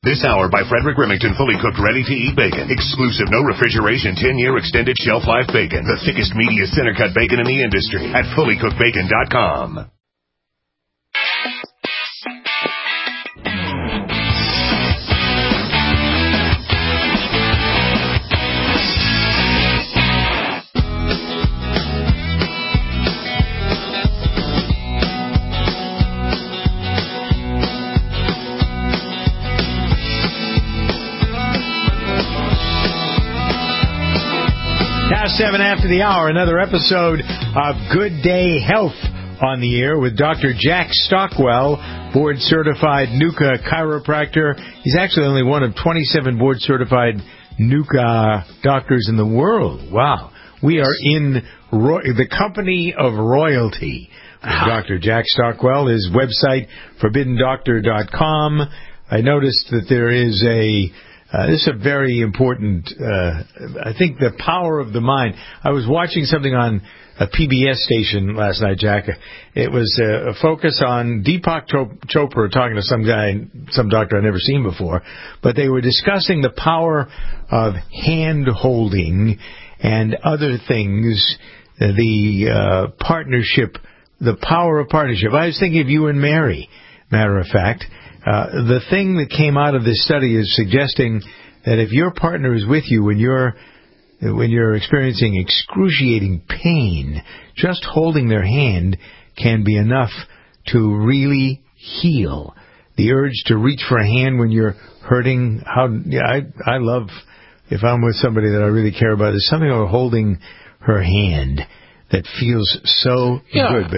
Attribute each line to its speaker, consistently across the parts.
Speaker 1: This hour by Frederick Remington, fully cooked, ready-to-eat bacon. Exclusive, no refrigeration, 10-year extended shelf life bacon. The thickest, meatiest center-cut bacon in the industry at fullycookedbacon.com.
Speaker 2: Past 7 after the hour, another episode of Good Day Health on the air with Dr. Jack Stockwell, board-certified NUCA chiropractor. He's actually only one of 27 board-certified NUCA doctors in the world. Wow. We are in the company of royalty. Dr. Jack Stockwell, his website, ForbiddenDoctor.com. I noticed that there is this is a very important, I think, the power of the mind. I was watching something on a PBS station last night, Jack. It was a focus on Deepak Chopra talking to some guy, some doctor I've never seen before, but they were discussing the power of hand-holding and other things, the partnership, the power of partnership. I was thinking of you and Mary, matter of fact. The thing that came out of this study is suggesting that if your partner is with you when you're experiencing excruciating pain, just holding their hand can be enough to really heal. The urge to reach for a hand when you're hurting, I love, if I'm with somebody that I really care about, there's something about holding her hand that feels so good.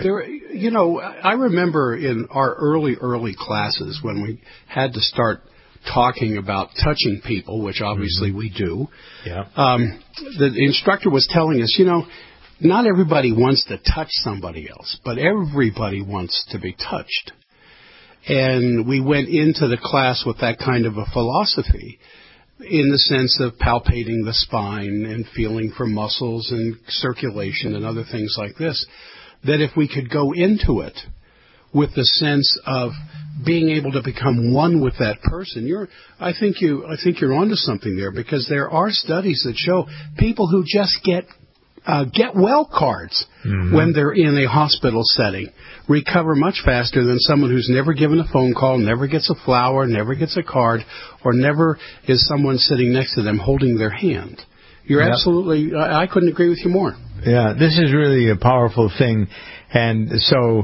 Speaker 2: But
Speaker 3: I remember in our early classes when we had to start talking about touching people, which obviously we do.
Speaker 2: Yeah.
Speaker 3: The instructor was telling us, not everybody wants to touch somebody else, but everybody wants to be touched. And we went into the class with that kind of a philosophy, in the sense of palpating the spine and feeling for muscles and circulation and other things like this, that if we could go into it with the sense of being able to become one with that person, I think you're onto something there, because there are studies that show people who just get well cards when they're in a hospital setting recover much faster than someone who's never given a phone call, never gets a flower, never gets a card, or never is someone sitting next to them holding their hand. You're absolutely, I couldn't agree with you more.
Speaker 2: Yeah, this is really a powerful thing. And so,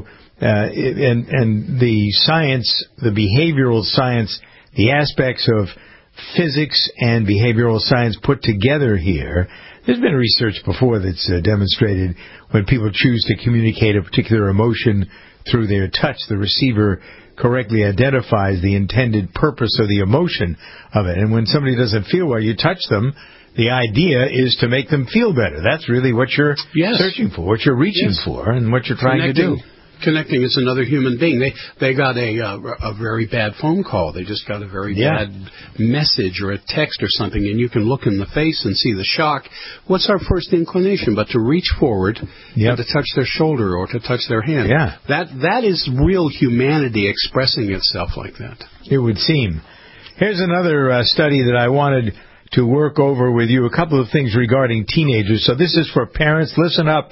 Speaker 2: and the science, the behavioral science, the aspects of physics and behavioral science put together here. There's been research before that's demonstrated when people choose to communicate a particular emotion through their touch, the receiver correctly identifies the intended purpose of the emotion of it. And when somebody doesn't feel well, you touch them, the idea is to make them feel better. That's really what you're searching for, what you're reaching for, and what you're trying to do.
Speaker 3: Connecting is another human being. They got a very bad phone call. They just got a very bad message or a text or something, and you can look in the face and see the shock. What's our first inclination but to reach forward and to touch their shoulder or to touch their hand?
Speaker 2: Yeah.
Speaker 3: That is real humanity expressing itself like that.
Speaker 2: It would seem. Here's another study that I wanted to work over with you. A couple of things regarding teenagers. So this is for parents. Listen up.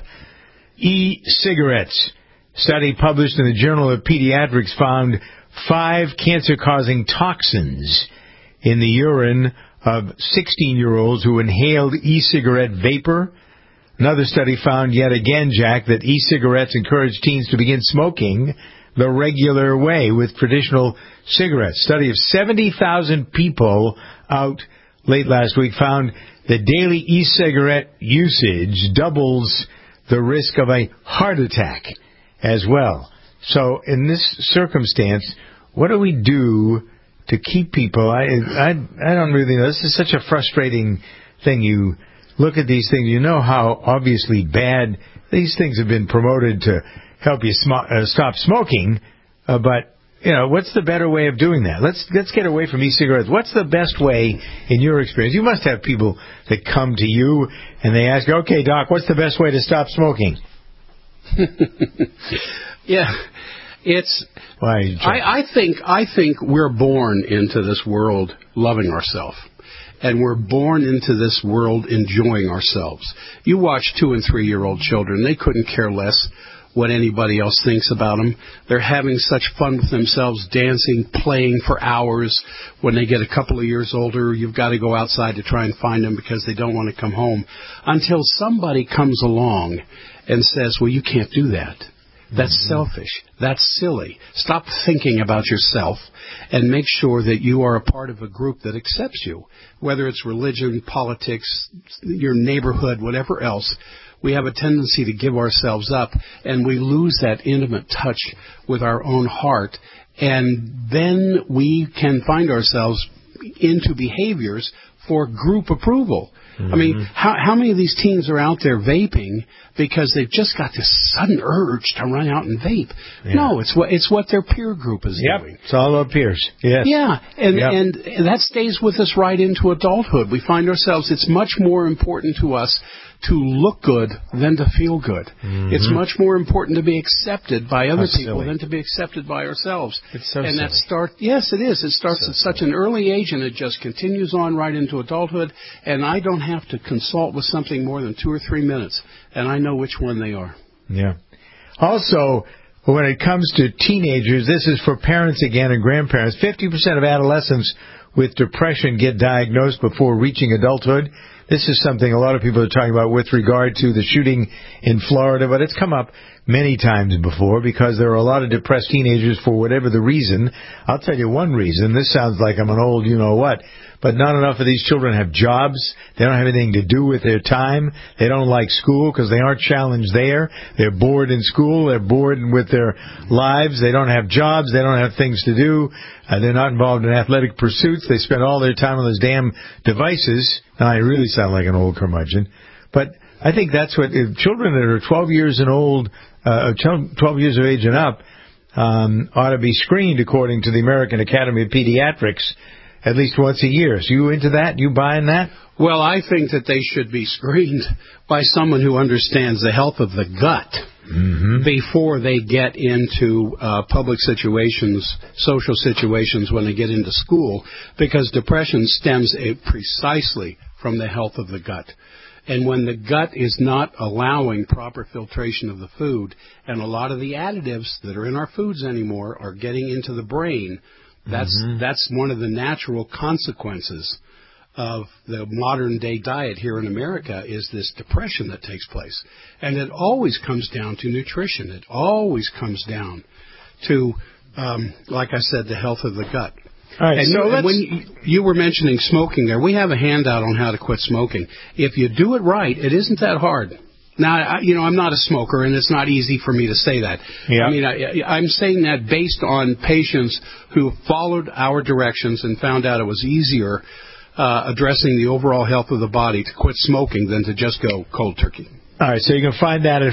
Speaker 2: E-cigarettes. Study published in the Journal of Pediatrics found 5 cancer-causing toxins in the urine of 16-year-olds who inhaled e-cigarette vapor. Another study found yet again, Jack, that e-cigarettes encourage teens to begin smoking the regular way with traditional cigarettes. Study of 70,000 people out late last week found that daily e-cigarette usage doubles the risk of a heart attack as well. So in this circumstance, what do we do to keep people? I don't really know. This is such a frustrating thing. You look at these things, you know how obviously bad these things have been promoted to help you stop smoking, but what's the better way of doing that? Let's get away from e-cigarettes. What's the best way in your experience? You must have people that come to you and they ask, okay, doc, what's the best way to stop smoking?
Speaker 3: Yeah. It's.
Speaker 2: Why?
Speaker 3: I think we're born into this world loving ourselves. And we're born into this world enjoying ourselves. You watch 2- and 3-year-old children, they couldn't care less what anybody else thinks about them. They're having such fun with themselves, dancing, playing for hours. When they get a couple of years older, you've got to go outside to try and find them because they don't want to come home. Until somebody comes along and says, well, you can't do that. That's selfish. That's silly. Stop thinking about yourself and make sure that you are a part of a group that accepts you, whether it's religion, politics, your neighborhood, whatever else. We have a tendency to give ourselves up, and we lose that intimate touch with our own heart, and then we can find ourselves into behaviors for group approval. I mean, how many of these teens are out there vaping because they've just got this sudden urge to run out and vape? Yeah. No, it's what their peer group is doing.
Speaker 2: It's all about peers. Yes.
Speaker 3: Yeah, and that stays with us right into adulthood. We find ourselves, it's much more important to us to look good than to feel good. It's much more important to be accepted by other people than to be accepted by ourselves.
Speaker 2: It's so
Speaker 3: and
Speaker 2: silly.
Speaker 3: Yes, it is. It starts at such an early age, and it just continues on right into adulthood. And I don't have to consult with something more than 2 or 3 minutes, and I know which one they are.
Speaker 2: Yeah. Also, when it comes to teenagers, this is for parents again and grandparents. 50% of adolescents with depression get diagnosed before reaching adulthood. This is something a lot of people are talking about with regard to the shooting in Florida, but it's come up many times before because there are a lot of depressed teenagers for whatever the reason. I'll tell you one reason. This sounds like I'm an old you-know-what, but not enough of these children have jobs. They don't have anything to do with their time. They don't like school because they aren't challenged there. They're bored in school. They're bored with their lives. They don't have jobs. They don't have things to do. They're not involved in athletic pursuits. They spend all their time on those damn devices. Now, I really sound like an old curmudgeon. But I think that's what children that are 12 years and old, 12 years of age and up, ought to be screened according to the American Academy of Pediatrics at least once a year. So you into that? You buying that?
Speaker 3: Well, I think that they should be screened by someone who understands the health of the gut before they get into public situations, social situations when they get into school, because depression stems precisely from the health of the gut. And when the gut is not allowing proper filtration of the food, and a lot of the additives that are in our foods anymore are getting into the brain, that's one of the natural consequences of the modern day diet here in America, is this depression that takes place. And it always comes down to nutrition. It always comes down to, like I said, the health of the gut.
Speaker 2: All right,
Speaker 3: and when you were mentioning smoking there, we have a handout on how to quit smoking. If you do it right, it isn't that hard. Now, I'm not a smoker, and it's not easy for me to say that.
Speaker 2: Yeah.
Speaker 3: I mean, I'm saying that based on patients who followed our directions and found out it was easier addressing the overall health of the body to quit smoking than to just go cold turkey.
Speaker 2: All right, so you can find that at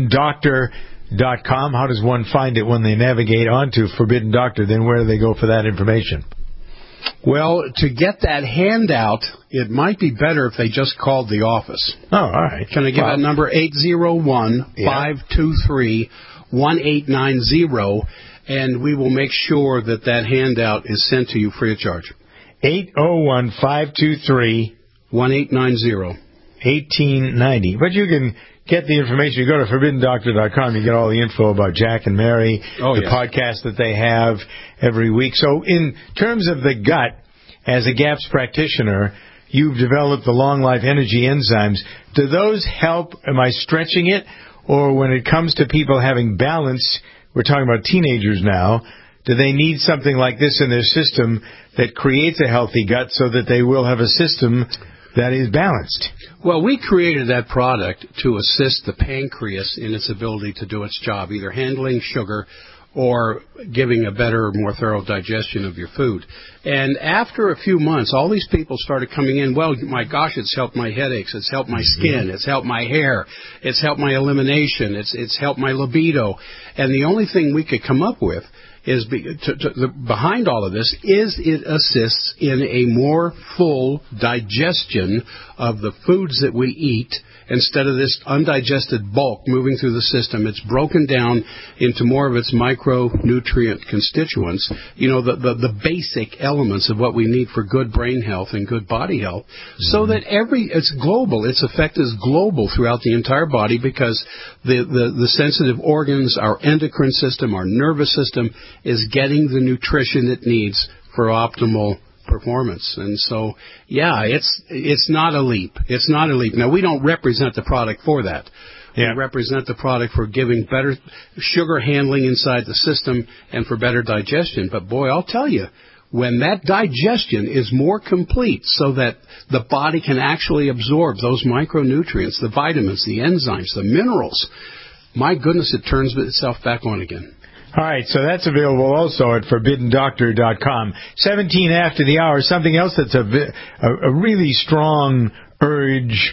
Speaker 2: ForbiddenDoctor.com. How does one find it when they navigate onto Forbidden Doctor? Then where do they go for that information?
Speaker 3: Well, to get that handout, it might be better if they just called the office.
Speaker 2: Oh, all right.
Speaker 3: Can I give that number? 801-523-1890, and we will make sure that handout is sent to you free of charge.
Speaker 2: 801-523-1890. 1890. But you can get the information. You go to ForbiddenDoctor.com. You get all the info about Jack and Mary, podcast that they have every week. So in terms of the gut, as a GAPS practitioner, you've developed the Long Life Energy enzymes. Do those help? Am I stretching it? Or when it comes to people having balance, we're talking about teenagers now, do they need something like this in their system that creates a healthy gut so that they will have a system that is balanced?
Speaker 3: Well, we created that product to assist the pancreas in its ability to do its job, either handling sugar or giving a better, more thorough digestion of your food. And after a few months, all these people started coming in, well, my gosh, it's helped my headaches, it's helped my skin, it's helped my hair, it's helped my elimination, it's helped my libido. And the only thing we could come up with is behind all of this is it assists in a more full digestion of the foods that we eat instead of this undigested bulk moving through the system, it's broken down into more of its micronutrient constituents, the basic elements of what we need for good brain health and good body health, so that it's global. Its effect is global throughout the entire body, because the sensitive organs, our endocrine system, our nervous system is getting the nutrition it needs for optimal performance. And so, it's not a leap. It's not a leap. Now, we don't represent the product for that. Yeah. We represent the product for giving better sugar handling inside the system and for better digestion. But boy, I'll tell you, when that digestion is more complete so that the body can actually absorb those micronutrients, the vitamins, the enzymes, the minerals, my goodness, it turns itself back on again.
Speaker 2: All right, so that's available also at ForbiddenDoctor.com. 17 after the hour. Something else that's a really strong urge,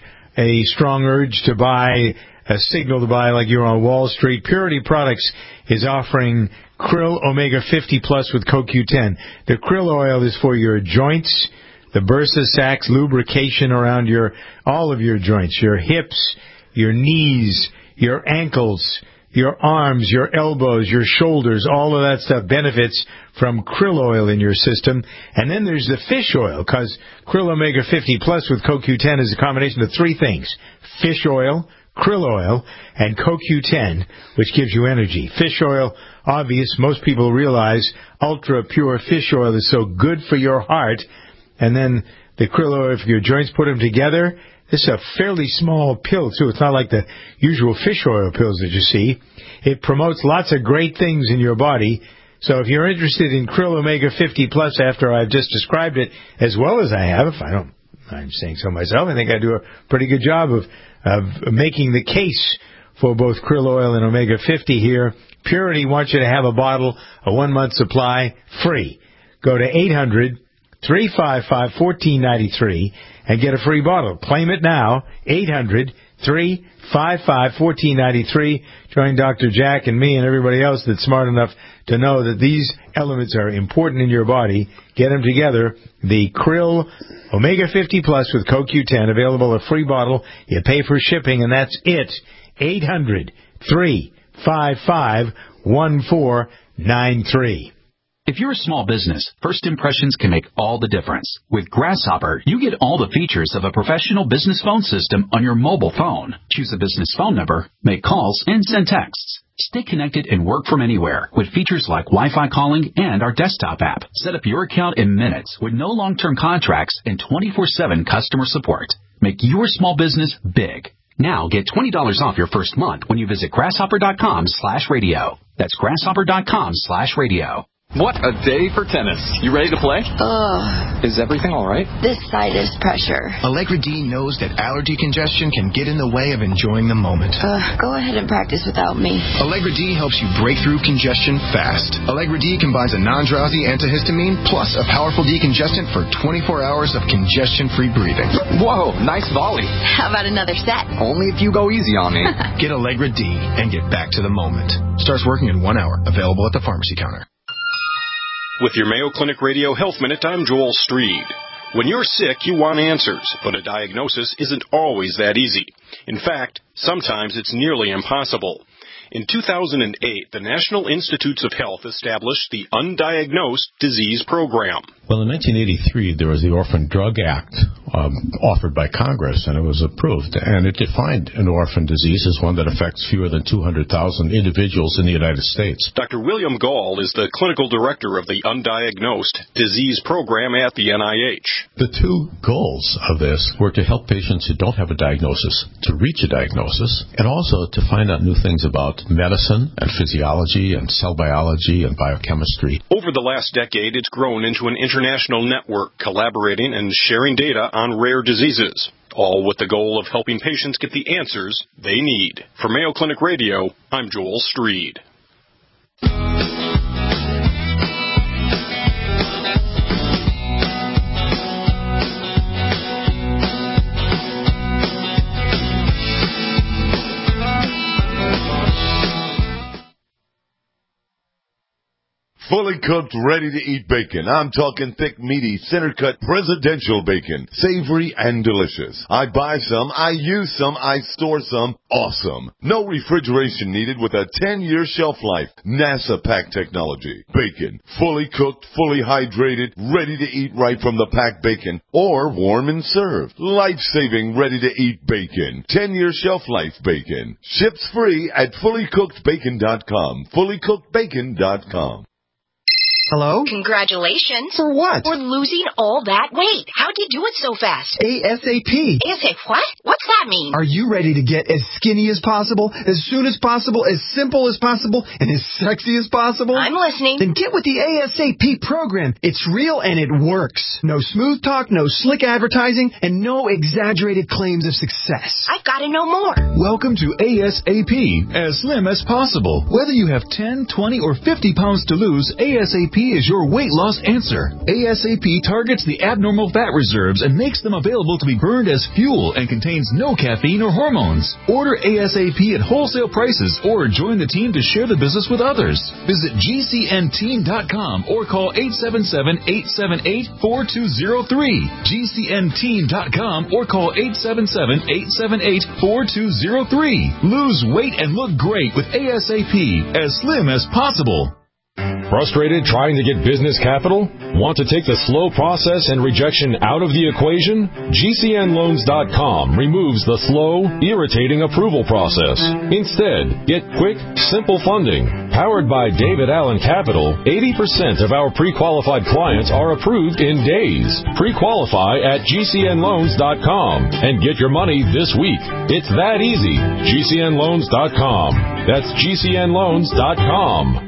Speaker 2: to buy, a signal to buy like you're on Wall Street. Purity Products is offering Krill Omega 50 Plus with CoQ10. The krill oil is for your joints, the bursa sacs, lubrication around all of your joints, your hips, your knees, your ankles, your arms, your elbows, your shoulders, all of that stuff benefits from krill oil in your system. And then there's the fish oil, because Krill Omega 50 Plus with CoQ10 is a combination of three things: fish oil, krill oil, and CoQ10, which gives you energy. Fish oil, obvious, most people realize ultra-pure fish oil is so good for your heart. And then the krill oil for your joints, put them together. This is a fairly small pill, too. It's not like the usual fish oil pills that you see. It promotes lots of great things in your body. So if you're interested in Krill Omega 50 Plus after I've just described it as well as I have, I'm saying so myself, I think I do a pretty good job of making the case for both krill oil and Omega 50 here. Purity wants you to have a bottle, a 1-month supply, free. Go to 800-355-1493 and get a free bottle. Claim it now, 800-355-1493. Join Dr. Jack and me and everybody else that's smart enough to know that these elements are important in your body. Get them together. The Krill Omega 50 Plus with CoQ10, available a free bottle. You pay for shipping, and that's it. 800-355-1493.
Speaker 4: If you're a small business, first impressions can make all the difference. With Grasshopper, you get all the features of a professional business phone system on your mobile phone. Choose a business phone number, make calls, and send texts. Stay connected and work from anywhere with features like Wi-Fi calling and our desktop app. Set up your account in minutes with no long-term contracts and 24/7 customer support. Make your small business big. Now get $20 off your first month when you visit grasshopper.com/radio. That's grasshopper.com/radio.
Speaker 5: What a day for tennis. You ready to play? Is everything all right?
Speaker 6: This sinus pressure.
Speaker 7: Allegra D knows that allergy congestion can get in the way of enjoying the moment.
Speaker 6: Go ahead and practice without me.
Speaker 7: Allegra D helps you break through congestion fast. Allegra D combines a non-drowsy antihistamine plus a powerful decongestant for 24 hours of congestion-free breathing.
Speaker 5: Whoa, nice volley.
Speaker 6: How about another set?
Speaker 5: Only if you go easy on me.
Speaker 7: Get Allegra D and get back to the moment. Starts working in 1 hour. Available at the pharmacy counter.
Speaker 8: With your Mayo Clinic Radio Health Minute, I'm Joel Streed. When you're sick, you want answers, but a diagnosis isn't always that easy. In fact, sometimes it's nearly impossible. In 2008, the National Institutes of Health established the Undiagnosed Disease Program.
Speaker 9: Well, in 1983, there was the Orphan Drug Act offered by Congress, and it was approved. And it defined an orphan disease as one that affects fewer than 200,000 individuals in the United States.
Speaker 8: Dr. William Gall is the clinical director of the Undiagnosed Disease Program at the NIH.
Speaker 9: The two goals of this were to help patients who don't have a diagnosis to reach a diagnosis, and also to find out new things about medicine and physiology and cell biology and biochemistry.
Speaker 8: Over the last decade, it's grown into an international network collaborating and sharing data on rare diseases, all with the goal of helping patients get the answers they need. For Mayo Clinic Radio, I'm Joel Streed.
Speaker 10: fully cooked, ready-to-eat bacon. I'm talking thick, meaty, center-cut presidential bacon. Savory and delicious. I buy some, I use some, I store some. Awesome. No refrigeration needed with a 10-year shelf life. NASA pack technology. Bacon. Fully cooked, fully hydrated, ready to eat right from the packed bacon. Or warm and served. Life-saving, ready-to-eat bacon. 10-year shelf life bacon. Ships free at fullycookedbacon.com. Fullycookedbacon.com.
Speaker 11: Hello?
Speaker 12: Congratulations.
Speaker 11: For what?
Speaker 12: For losing all that weight. How'd you do it so fast?
Speaker 11: ASAP.
Speaker 12: ASAP what? What's that mean?
Speaker 11: Are you ready to get as skinny as possible, as soon as possible, as simple as possible, and as sexy as possible?
Speaker 12: I'm listening.
Speaker 11: Then get with the ASAP program. It's real and it works. No smooth talk, no slick advertising, and no exaggerated claims of success.
Speaker 12: I've got to know more.
Speaker 13: Welcome to ASAP, as slim as possible. Whether you have 10, 20, or 50 pounds to lose, ASAP is your weight loss answer. ASAP targets the abnormal fat reserves and makes them available to be burned as fuel and contains no caffeine or hormones. Order ASAP at wholesale prices or join the team to share the business with others. Visit GCNteam.com or call 877-878-4203. GCNteam.com or call 877-878-4203. Lose weight and look great with ASAP, as slim as possible.
Speaker 14: Frustrated trying to get business capital? Want to take the slow process and rejection out of the equation? GCNloans.com removes the slow, irritating approval process. Instead, get quick, simple funding. Powered by David Allen Capital, 80% of our pre-qualified clients are approved in days. Pre-qualify at GCNloans.com and get your money this week. It's that easy. GCNloans.com. That's GCNloans.com.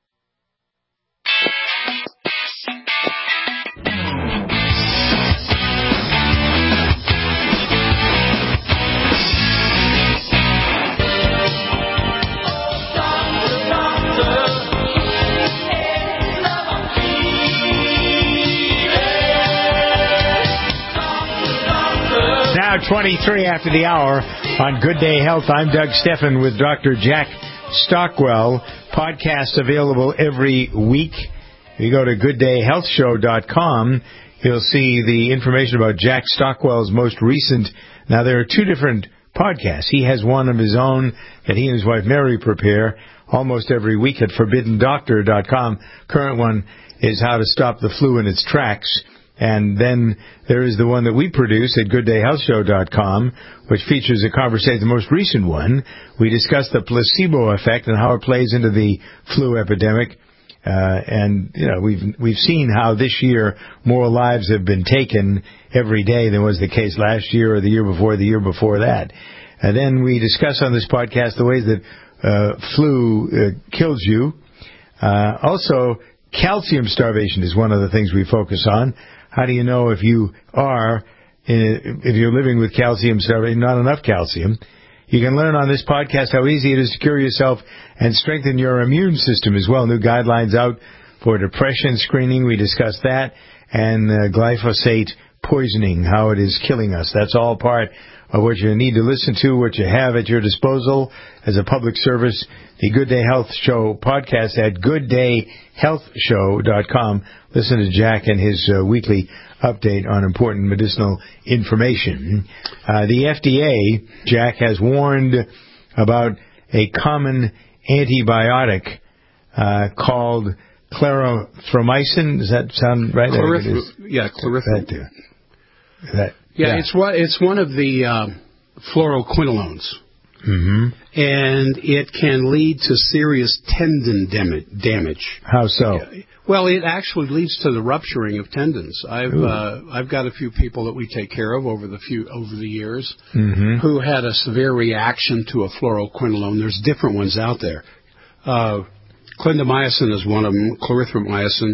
Speaker 2: Now 23 after the hour on Good Day Health. I'm Doug Steffen with Dr. Jack Stockwell. Podcast available every week. If you go to gooddayhealthshow.com, you'll see the information about Jack Stockwell's most recent. Now, there are two different podcasts. He has one of his own that he and his wife Mary prepare almost every week at ForbiddenDoctor.com. Current one is How to Stop the Flu in Its Tracks. And then there is the one that we produce at GoodDayHealthShow.com, which features a conversation, the most recent one. We discuss the placebo effect and how it plays into the flu epidemic. And you know, we've seen how this year more lives have been taken every day than was the case last year or the year before that. And then we discuss on this podcast the ways that flu kills you. Also, calcium starvation is one of the things we focus on. How do you know if you're living with calcium starvation, not enough calcium? You can learn on this podcast how easy it is to cure yourself and strengthen your immune system as well. New guidelines out for depression screening. We discuss that. And glyphosate poisoning, how it is killing us. That's all part of what you need to listen to, what you have at your disposal as a public service. The Good Day Health Show podcast at gooddayhealthshow.com. Listen to Jack and his weekly update on important medicinal information. The FDA, Jack, has warned about a common antibiotic called clarithromycin. Does that sound right?
Speaker 3: Clarithromycin. It's one of the fluoroquinolones.
Speaker 2: Mm-hmm.
Speaker 3: And it can lead to serious tendon damage.
Speaker 2: How so?
Speaker 3: Well, it actually leads to the rupturing of tendons. I've got a few people that we take care of over the years who had a severe reaction to a fluoroquinolone. There's different ones out there. Clindamycin is one of them. Clarithromycin.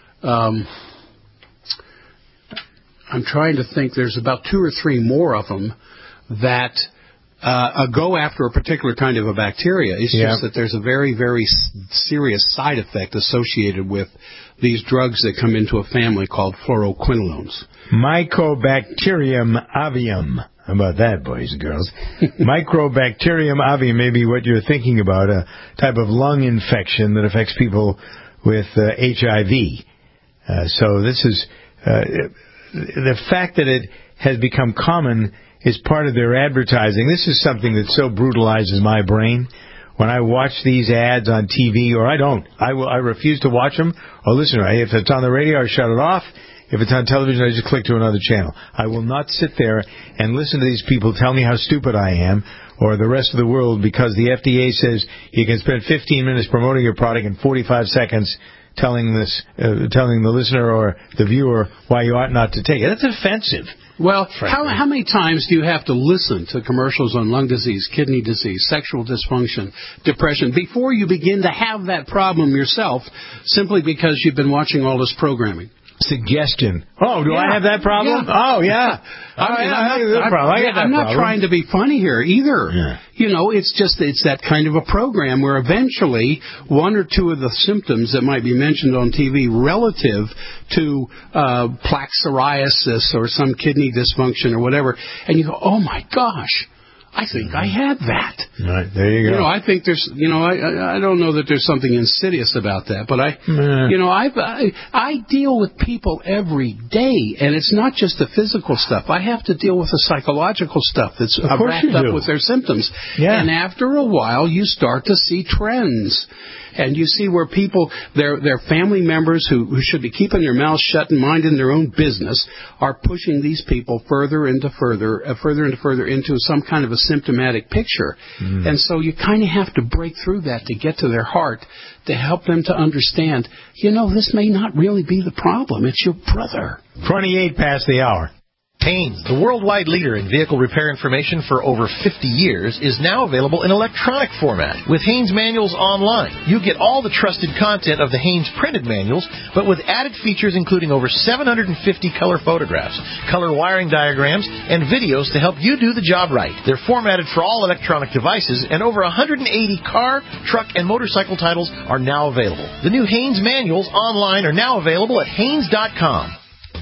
Speaker 3: I'm trying to think. There's about 2 or 3 more of them that go after a particular kind of a bacteria. It's just that there's a very, very serious side effect associated with these drugs that come into a family called fluoroquinolones.
Speaker 2: Mycobacterium avium. How about that, boys and girls? Mycobacterium avium may be what you're thinking about, a type of lung infection that affects people with HIV. So this is the fact that it has become common is part of their advertising. This is something that so brutalizes my brain. When I watch these ads on TV, or I don't, I refuse to watch them or listen to it. If it's on the radio, I shut it off. If it's on television, I just click to another channel. I will not sit there and listen to these people tell me how stupid I am or the rest of the world because the FDA says you can spend 15 minutes promoting your product and 45 seconds telling the listener or the viewer why you ought not to take it. That's offensive.
Speaker 3: Well, how many times do you have to listen to commercials on lung disease, kidney disease, sexual dysfunction, depression, before you begin to have that problem yourself simply because you've been watching all this programming?
Speaker 2: Suggestion. Oh, do I have that problem? Yeah. Oh, yeah.
Speaker 3: I'm not trying to be funny here either. Yeah. You know, it's that kind of a program where eventually one or two of the symptoms that might be mentioned on TV relative to plaque psoriasis or some kidney dysfunction or whatever, and you go, oh my gosh, I think I had that.
Speaker 2: Right, there you go.
Speaker 3: I think there's, I don't know that there's something insidious about that, but I deal with people every day, and it's not just the physical stuff. I have to deal with the psychological stuff that's wrapped up with their symptoms. Yeah. And after a while, you start to see trends. And you see where people, their family members who should be keeping their mouths shut and minding their own business are pushing these people further into some kind of a symptomatic picture. Mm. And so you kind of have to break through that to get to their heart, to help them to understand, this may not really be the problem. It's your brother.
Speaker 2: 28 past the hour.
Speaker 15: Haynes, the worldwide leader in vehicle repair information for over 50 years, is now available in electronic format. With Haynes Manuals Online, you get all the trusted content of the Haynes printed manuals, but with added features including over 750 color photographs, color wiring diagrams, and videos to help you do the job right. They're formatted for all electronic devices, and over 180 car, truck, and motorcycle titles are now available. The new Haynes Manuals Online are now available at Haynes.com.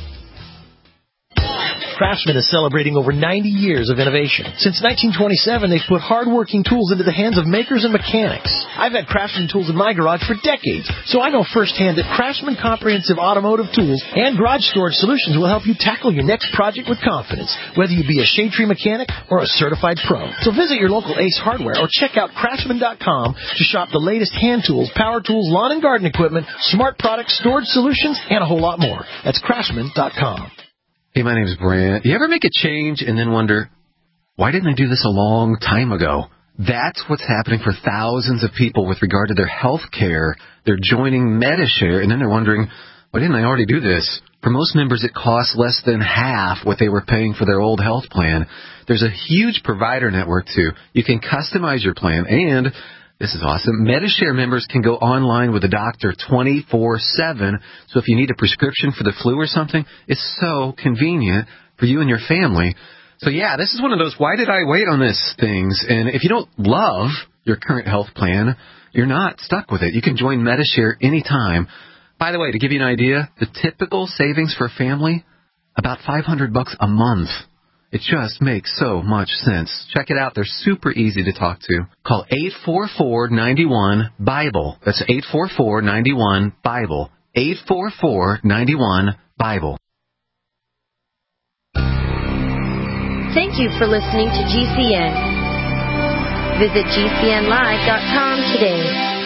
Speaker 15: Craftsman is celebrating over 90 years of innovation. Since 1927, they've put hard-working tools into the hands of makers and mechanics. I've had Craftsman tools in my garage for decades, so I know firsthand that Craftsman Comprehensive Automotive Tools and Garage Storage Solutions will help you tackle your next project with confidence, whether you be a shade tree mechanic or a certified pro. So visit your local Ace Hardware or check out Craftsman.com to shop the latest hand tools, power tools, lawn and garden equipment, smart products, storage solutions, and a whole lot more. That's Craftsman.com.
Speaker 16: Hey, my name's Brant. You ever make a change and then wonder, why didn't I do this a long time ago? That's what's happening for thousands of people with regard to their health care. They're joining Medishare, and then they're wondering, why didn't I already do this? For most members, it costs less than half what they were paying for their old health plan. There's a huge provider network, too. You can customize your plan, and this is awesome. Medishare members can go online with a doctor 24/7. So if you need a prescription for the flu or something, it's so convenient for you and your family. So yeah, this is one of those why did I wait on this things. And if you don't love your current health plan, you're not stuck with it. You can join Medishare anytime. By the way, to give you an idea, the typical savings for a family, about $500 a month. It just makes so much sense. Check it out. They're super easy to talk to. Call 844-91-BIBLE. That's 844-91-BIBLE. 844-91-BIBLE.
Speaker 17: Thank you for listening to GCN. Visit GCNlive.com today.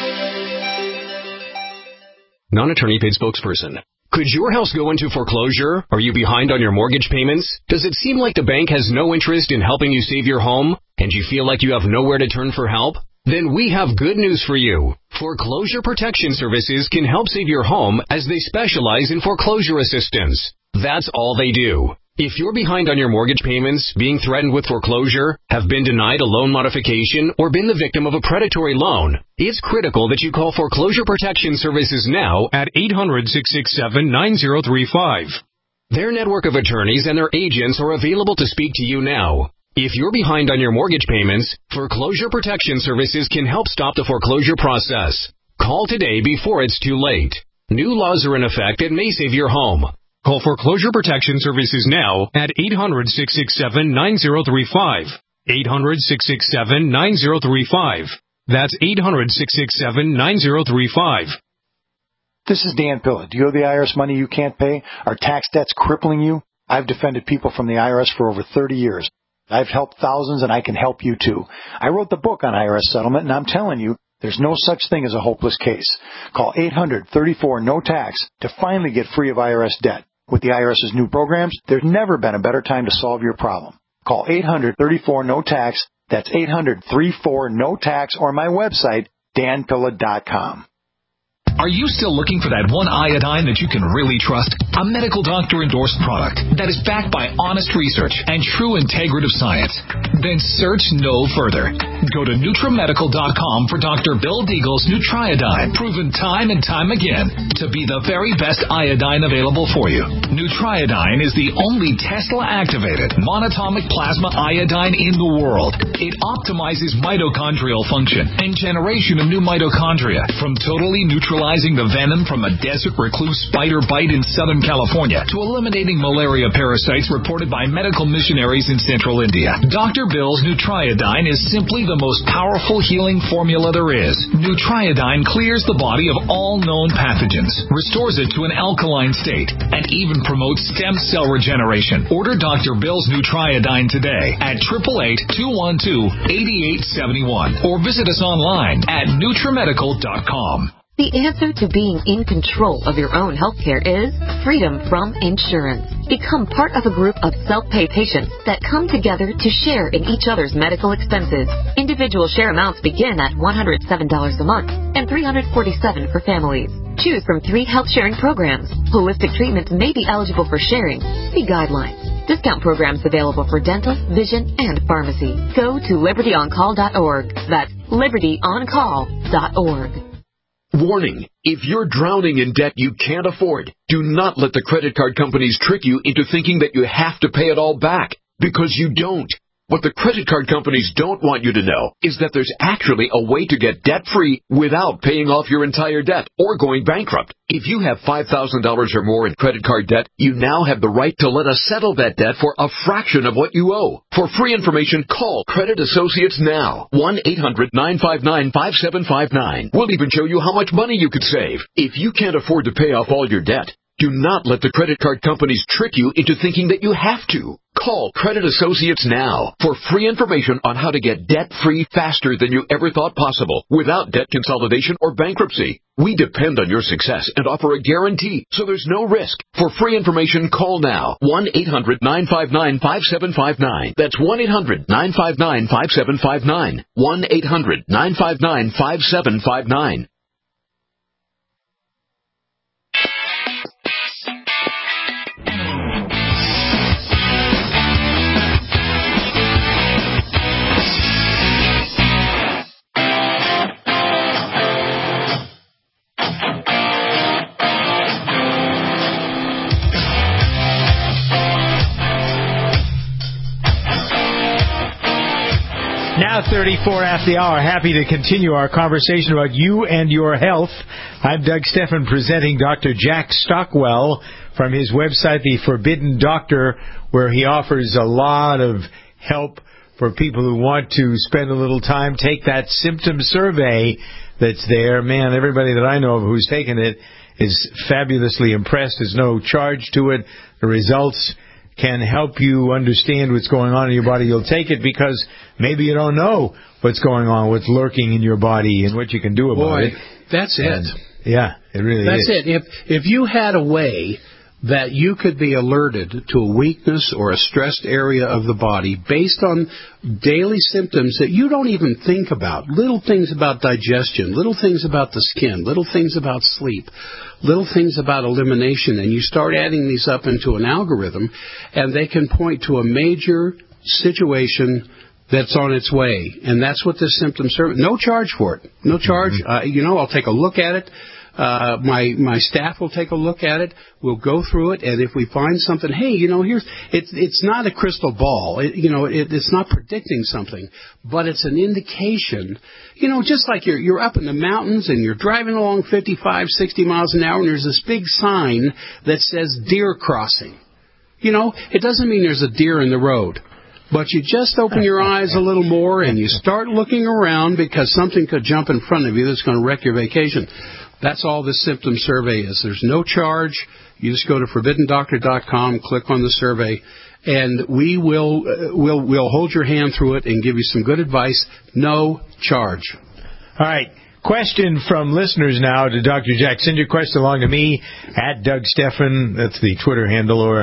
Speaker 18: Non-attorney paid spokesperson. Could your house go into foreclosure? Are you behind on your mortgage payments? Does it seem like the bank has no interest in helping you save your home? And you feel like you have nowhere to turn for help? Then we have good news for you. Foreclosure Protection Services can help save your home as they specialize in foreclosure assistance. That's all they do. If you're behind on your mortgage payments, being threatened with foreclosure, have been denied a loan modification, or been the victim of a predatory loan, it's critical that you call Foreclosure Protection Services now at 800-667-9035. Their network of attorneys and their agents are available to speak to you now. If you're behind on your mortgage payments, Foreclosure Protection Services can help stop the foreclosure process. Call today before it's too late. New laws are in effect that may save your home. Call Foreclosure Protection Services now at 800-667-9035. 800-667-9035. That's 800-667-9035.
Speaker 19: This is Dan Pilla. Do you owe the IRS money you can't pay? Are tax debts crippling you? I've defended people from the IRS for over 30 years. I've helped thousands, and I can help you too. I wrote the book on IRS settlement, and I'm telling you, there's no such thing as a hopeless case. Call 800-34-NO-TAX to finally get free of IRS debt. With the IRS's new programs, there's never been a better time to solve your problem. Call 800-34-NO-TAX. That's 800-34-NO-TAX, or my website, danpilla.com.
Speaker 20: Are you still looking for that one iodine that you can really trust? A medical doctor-endorsed product that is backed by honest research and true integrative science? Then search no further. Go to NutriMedical.com for Dr. Bill Deagle's Nutriodine, proven time and time again to be the very best iodine available for you. Nutriodine is the only Tesla-activated monatomic plasma iodine in the world. It optimizes mitochondrial function and generation of new mitochondria from totally neutralizing the venom from a desert recluse spider bite in Southern California to eliminating malaria parasites reported by medical missionaries in Central India. Dr. Bill's Nutriodine is simply the most powerful healing formula there is. Nutriodine clears the body of all known pathogens, restores it to an alkaline state, and even promotes stem cell regeneration. Order Dr. Bill's Nutriodine today at 888-212-8871 or visit us online at NutriMedical.com.
Speaker 21: The answer to being in control of your own healthcare is freedom from insurance. Become part of a group of self-pay patients that come together to share in each other's medical expenses. Individual share amounts begin at $107 a month and $347 for families. Choose from 3 health sharing programs. Holistic treatments may be eligible for sharing. See guidelines. Discount programs available for dental, vision, and pharmacy. Go to libertyoncall.org. That's libertyoncall.org.
Speaker 22: Warning, if you're drowning in debt you can't afford, do not let the credit card companies trick you into thinking that you have to pay it all back, because you don't. What the credit card companies don't want you to know is that there's actually a way to get debt-free without paying off your entire debt or going bankrupt. If you have $5,000 or more in credit card debt, you now have the right to let us settle that debt for a fraction of what you owe. For free information, call Credit Associates now. 1-800-959-5759. We'll even show you how much money you could save. If you can't afford to pay off all your debt, do not let the credit card companies trick you into thinking that you have to. Call Credit Associates now for free information on how to get debt-free faster than you ever thought possible without debt consolidation or bankruptcy. We depend on your success and offer a guarantee, so there's no risk. For free information, call now. 1-800-959-5759. That's 1-800-959-5759. 1-800-959-5759.
Speaker 2: Now 34 after the hour. Happy to continue our conversation about you and your health. I'm Doug Steffen presenting Dr. Jack Stockwell from his website, The Forbidden Doctor, where he offers a lot of help for people who want to spend a little time. Take that symptom survey that's there. Man, everybody that I know of who's taken it is fabulously impressed. There's no charge to it. The results can help you understand what's going on in your body. You'll take it because maybe you don't know what's going on, what's lurking in your body, and what you can do about it.
Speaker 3: That's it.
Speaker 2: Yeah, it really is.
Speaker 3: That's it. If you had a way that you could be alerted to a weakness or a stressed area of the body based on daily symptoms that you don't even think about, little things about digestion, little things about the skin, little things about sleep, little things about elimination, and you start adding these up into an algorithm, and they can point to a major situation that's on its way. And that's what this symptom survey, no charge for it. No charge. I'll take a look at it. My staff will take a look at it. We'll go through it, and if we find something, hey, it's not a crystal ball. It's not predicting something, but it's an indication. Just like you're up in the mountains and you're driving along 55, 60 miles an hour, and there's this big sign that says deer crossing. It doesn't mean there's a deer in the road. But you just open your eyes a little more and you start looking around because something could jump in front of you that's going to wreck your vacation. That's all this symptom survey is. There's no charge. You just go to ForbiddenDoctor.com, click on the survey, and we will we'll hold your hand through it and give you some good advice. No charge.
Speaker 2: All right. Question from listeners now to Dr. Jack. Send your question along to me at Doug Stephan. That's the Twitter handle, or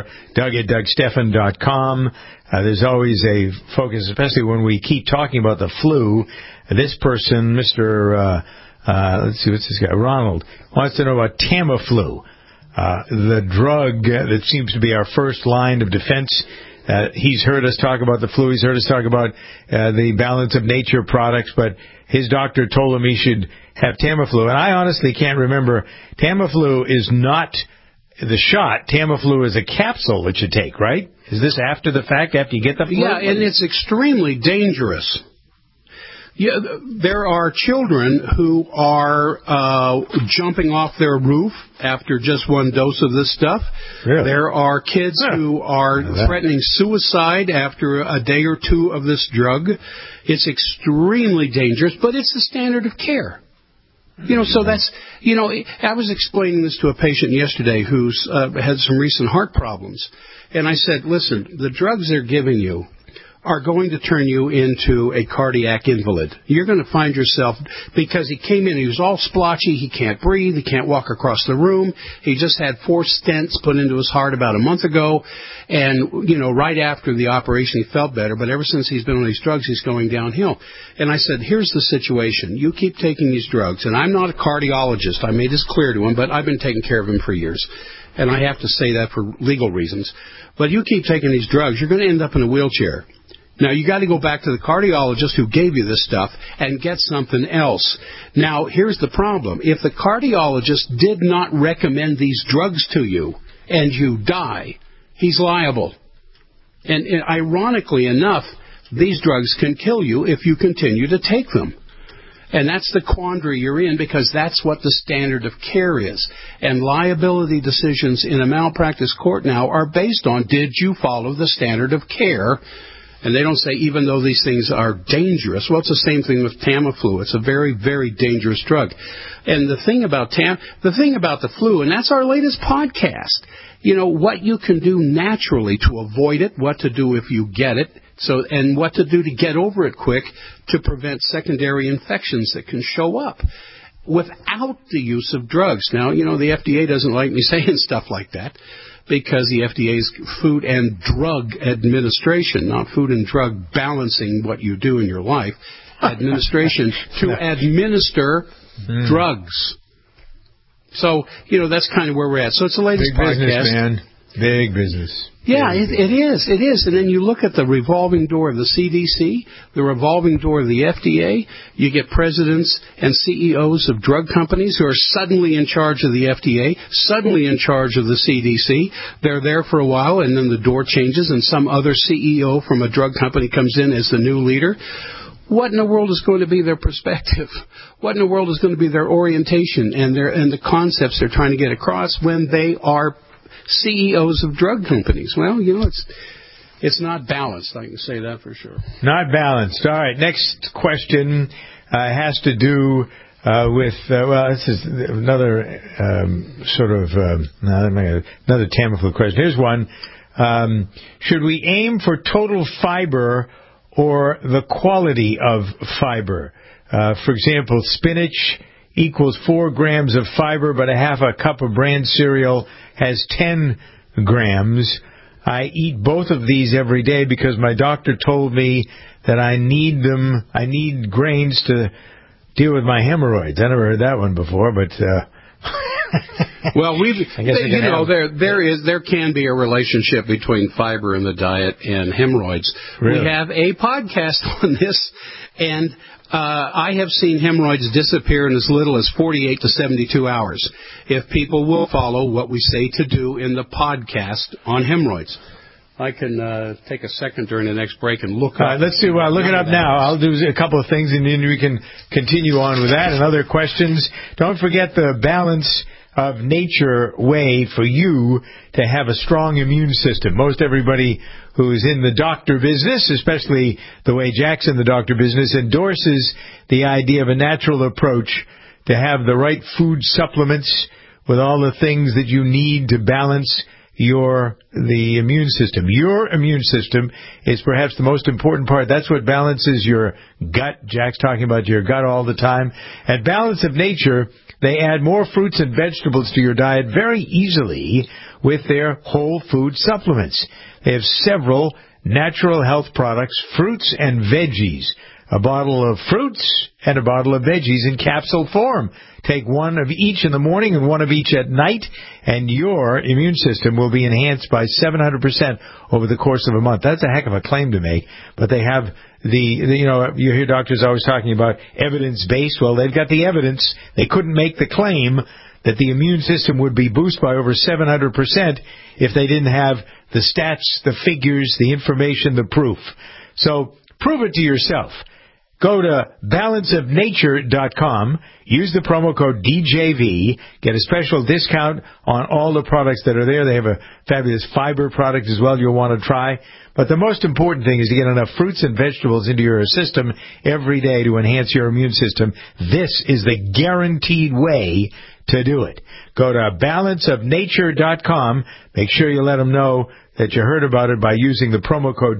Speaker 2: Doug@DougStephan.com. There's always a focus, especially when we keep talking about the flu. This person, Mr. Let's see, what's this guy? Ronald, wants to know about Tamiflu, the drug that seems to be our first line of defense. He's heard us talk about the flu. He's heard us talk about the Balance of Nature products, but his doctor told him he should have Tamiflu. And I honestly can't remember. Tamiflu is not the shot. Tamiflu is a capsule that you take, right? Is this after the fact, after you get the flu?
Speaker 3: Yeah, and it's extremely dangerous. Yeah, there are children who are jumping off their roof after just one dose of this stuff.
Speaker 2: Really?
Speaker 3: There are kids who are threatening suicide after a day or two of this drug. It's extremely dangerous, but it's the standard of care. So that's, I was explaining this to a patient yesterday who's had some recent heart problems. And I said, listen, the drugs they're giving you are going to turn you into a cardiac invalid. You're going to find yourself, because he came in, he was all splotchy, he can't breathe, he can't walk across the room. He just had 4 stents put into his heart about a month ago, and, right after the operation he felt better, but ever since he's been on these drugs, he's going downhill. And I said, here's the situation. You keep taking these drugs, and I'm not a cardiologist, I made this clear to him, but I've been taking care of him for years. And I have to say that for legal reasons. But you keep taking these drugs, you're going to end up in a wheelchair. Now, you got to go back to the cardiologist who gave you this stuff and get something else. Now, here's the problem. If the cardiologist did not recommend these drugs to you and you die, he's liable. And ironically enough, these drugs can kill you if you continue to take them. And that's the quandary you're in, because that's what the standard of care is. And liability decisions in a malpractice court now are based on, did you follow the standard of care? And they don't say, even though these things are dangerous. Well, it's the same thing with Tamiflu. It's a very, very dangerous drug. And the thing about the flu, and that's our latest podcast, what you can do naturally to avoid it, what to do if you get it, and what to do to get over it quick to prevent secondary infections that can show up without the use of drugs. Now, the FDA doesn't like me saying stuff like that, because the FDA's Food and Drug Administration, not Food and Drug Balancing what you do in your life, administration to administer drugs. So, that's kind of where we're at. So it's the latest podcast.
Speaker 2: Big business, man. Big business.
Speaker 3: Yeah, it is. It is. And then you look at the revolving door of the CDC, the revolving door of the FDA. You get presidents and CEOs of drug companies who are suddenly in charge of the FDA, suddenly in charge of the CDC. They're there for a while, and then the door changes, and some other CEO from a drug company comes in as the new leader. What in the world is going to be their perspective? What in the world is going to be their orientation and the concepts they're trying to get across when they are CEOs of drug companies? Well, it's not balanced. I can say that for sure.
Speaker 2: Not balanced. All right. Next question has to do with this is another another Tamiflu question. Here's one: should we aim for total fiber or the quality of fiber? For example, spinach equals 4 grams of fiber, but a half a cup of bran cereal has 10 grams. I eat both of these every day because my doctor told me that I need them. I need grains to deal with my hemorrhoids. I never heard that one before, but
Speaker 3: well, there can be a relationship between fiber in the diet and hemorrhoids. Really? We have a podcast on this, and I have seen hemorrhoids disappear in as little as 48 to 72 hours if people will follow what we say to do in the podcast on hemorrhoids. I can take a second during the next break and look up.
Speaker 2: All right, let's see. Well, look it up now. I'll do a couple of things, and then we can continue on with that and other questions. Don't forget the Balance of nature way for you to have a strong immune system. Most everybody who's in the doctor business, especially the way Jack's in the doctor business, endorses the idea of a natural approach to have the right food supplements with all the things that you need to balance the immune system. Your immune system is perhaps the most important part. That's what balances your gut. Jack's talking about your gut all the time. At Balance of Nature, they add more fruits and vegetables to your diet very easily with their whole food supplements. They have several natural health products, fruits and veggies. A bottle of fruits and a bottle of veggies in capsule form. Take one of each in the morning and one of each at night, and your immune system will be enhanced by 700% over the course of a month. That's a heck of a claim to make, but they have you hear doctors always talking about evidence-based. Well, they've got the evidence. They couldn't make the claim that the immune system would be boosted by over 700% if they didn't have the stats, the figures, the information, the proof. So prove it to yourself. Go to balanceofnature.com, use the promo code DJV, get a special discount on all the products that are there. They have a fabulous fiber product as well you'll want to try. But the most important thing is to get enough fruits and vegetables into your system every day to enhance your immune system. This is the guaranteed way to do it. Go to balanceofnature.com. Make sure you let them know that you heard about it by using the promo code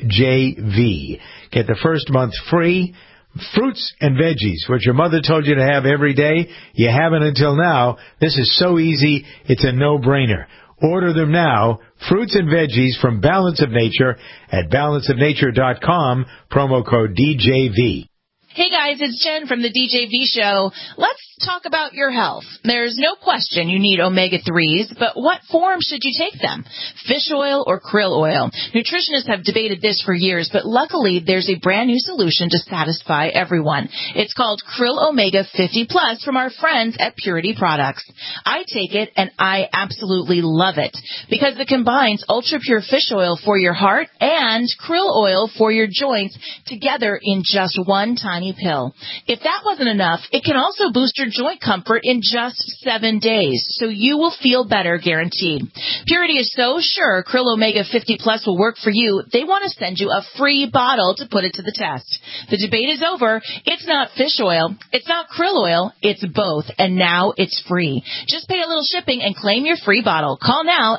Speaker 2: DJV. Get the first month free. Fruits and veggies, what your mother told you to have every day, you haven't until now. This is so easy, it's a no-brainer. Order them now, fruits and veggies from Balance of Nature at balanceofnature.com, promo code DJV.
Speaker 1: Hey guys, it's Jen from the DJV Show. Let's talk about your health. There's no question you need omega-3s, but what form should you take them? Fish oil or krill oil? Nutritionists have debated this for years, but luckily there's a brand new solution to satisfy everyone. It's called Krill Omega 50 Plus from our friends at Purity Products. I take it and I absolutely love it because it combines ultra-pure fish oil for your heart and krill oil for your joints together in just one tiny pill. If that wasn't enough, it can also boost your joint comfort in just 7 days, so you will feel better guaranteed. Purity is so sure Krill Omega 50 Plus will work for you, they want to send you a free bottle to put it to the test. The debate is over. It's not fish oil, it's not krill oil, it's both, and now it's free. Just pay a little shipping and claim your free bottle. Call now,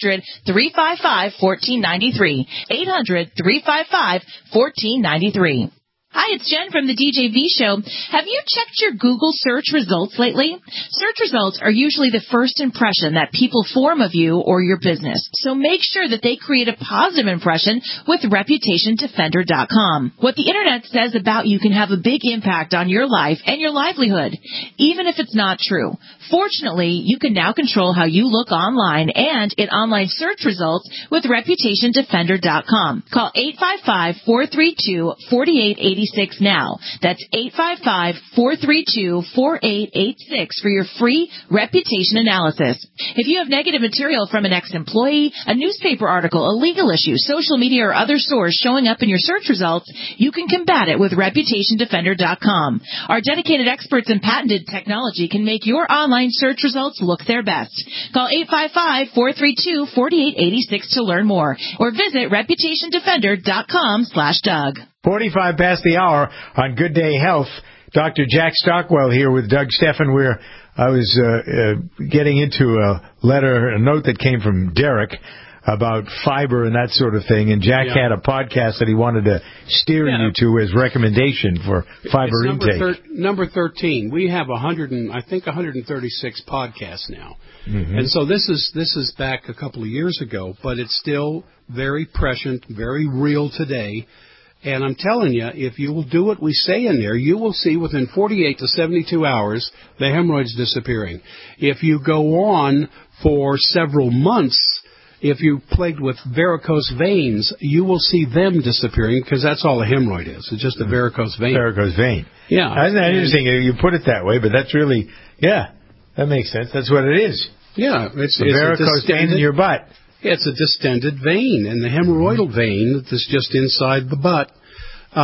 Speaker 1: 800-355-1493. 800-355-1493. Hi, it's Jen from the DJV Show. Have you checked your Google search results lately? Search results are usually the first impression that people form of you or your business. So make sure that they create a positive impression with ReputationDefender.com. What the Internet says about you can have a big impact on your life and your livelihood, even if it's not true. Fortunately, you can now control how you look online and in online search results with ReputationDefender.com. Call 855-432-4886 now. That's 855-432-4886 for your free reputation analysis. If you have negative material from an ex-employee, a newspaper article, a legal issue, social media, or other source showing up in your search results, you can combat it with ReputationDefender.com. Our dedicated experts in patented technology can make your online search results look their best. Call 855-432-4886 to learn more, or visit ReputationDefender.com/Doug.
Speaker 2: 45 past the hour on Good Day Health. Dr. Jack Stockwell here with Doug Steffen. I was getting into a note that came from Derek about fiber and that sort of thing, and Jack had a podcast that he wanted to steer you to as recommendation for fiber intake.
Speaker 3: Number 13. We have 136 podcasts now. Mm-hmm. And so this is back a couple of years ago, but it's still very prescient, very real today. And I'm telling you, if you will do what we say in there, you will see within 48 to 72 hours the hemorrhoids disappearing. If you go on for several months, if you're plagued with varicose veins, you will see them disappearing because that's all a hemorrhoid is. It's just a varicose vein.
Speaker 2: Varicose vein.
Speaker 3: Yeah.
Speaker 2: Isn't that interesting? You put it that way, but that's really, that makes sense. That's what it is.
Speaker 3: Yeah. It's
Speaker 2: a varicose vein in your butt.
Speaker 3: It's a distended vein, and the hemorrhoidal vein that's just inside the butt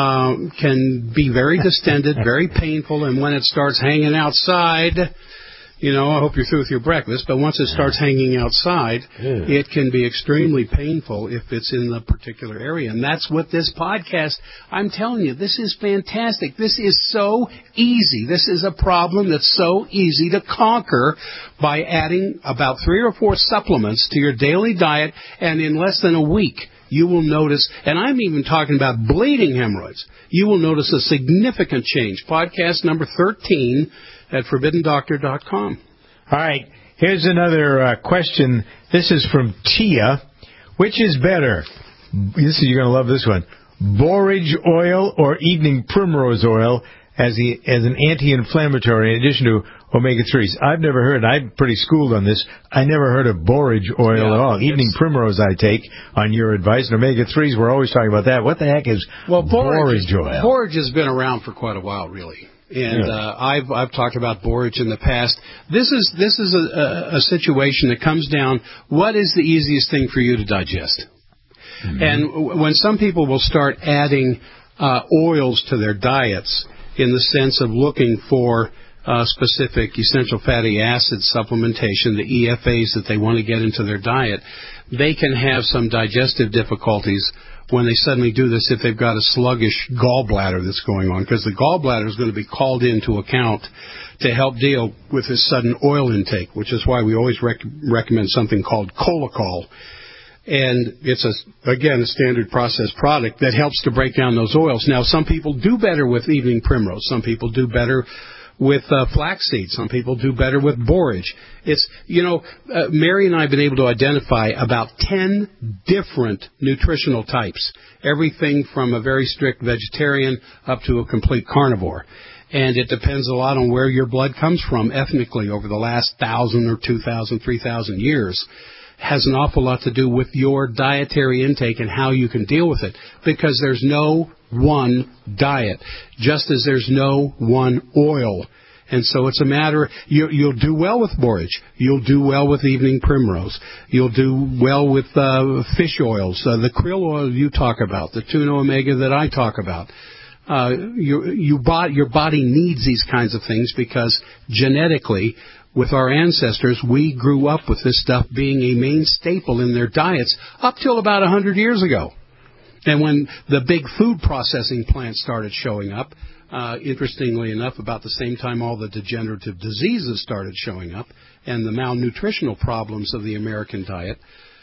Speaker 3: can be very distended, very painful, and when it starts hanging outside, I hope you're through with your breakfast, but once it starts hanging outside, it can be extremely painful if it's in the particular area. And that's what this podcast, I'm telling you, this is fantastic. This is so easy. This is a problem that's so easy to conquer by adding about 3 or 4 supplements to your daily diet, and in less than a week, you will notice, and I'm even talking about bleeding hemorrhoids, you will notice a significant change. Podcast number 13 at ForbiddenDoctor.com.
Speaker 2: All right, here's another question. This is from Tia. Which is better? You're going to love this one. Borage oil or evening primrose oil as an anti-inflammatory in addition to omega-3s. I've never heard, I'm pretty schooled on this, I never heard of borage oil at all. Evening primrose I take on your advice, and omega-3s, we're always talking about that. What the heck is borage oil?
Speaker 3: Borage has been around for quite a while, really. And I've talked about borage in the past. This is a situation that comes down, what is the easiest thing for you to digest? Mm-hmm. And when some people will start adding oils to their diets in the sense of looking for specific essential fatty acid supplementation, the EFAs that they want to get into their diet, they can have some digestive difficulties when they suddenly do this if they've got a sluggish gallbladder that's going on, because the gallbladder is going to be called into account to help deal with this sudden oil intake, which is why we always recommend something called Colocol. And it's, a standard processed product that helps to break down those oils. Now, some people do better with evening primrose. Some people do better with flaxseed. Some people do better with borage. It's, Mary and I have been able to identify about 10 different nutritional types, everything from a very strict vegetarian up to a complete carnivore. And it depends a lot on where your blood comes from ethnically over the last 1,000 or 2,000, 3,000 years. Has an awful lot to do with your dietary intake and how you can deal with it, because there's no one diet, just as there's no one oil. And so it's a matter, you'll do well with borage, you'll do well with evening primrose, you'll do well with fish oils, the krill oil you talk about, the tuna omega that I talk about. Your body needs these kinds of things because genetically, with our ancestors, we grew up with this stuff being a main staple in their diets up till about 100 years ago. And when the big food processing plants started showing up, interestingly enough, about the same time all the degenerative diseases started showing up and the malnutritional problems of the American diet,